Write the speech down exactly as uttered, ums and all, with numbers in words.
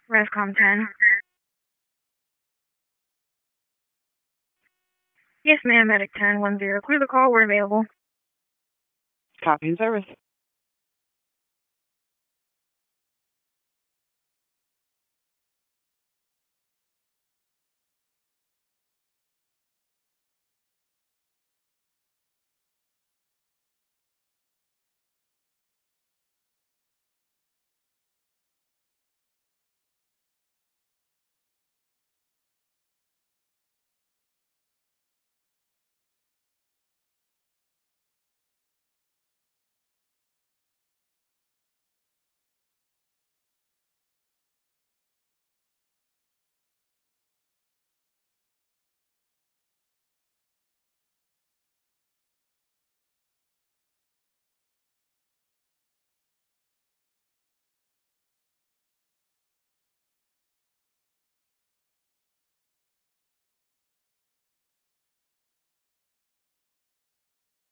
Rescom ten. Yes, ma'am, Medic ten one zero. Clear the call. We're available. Copy and service.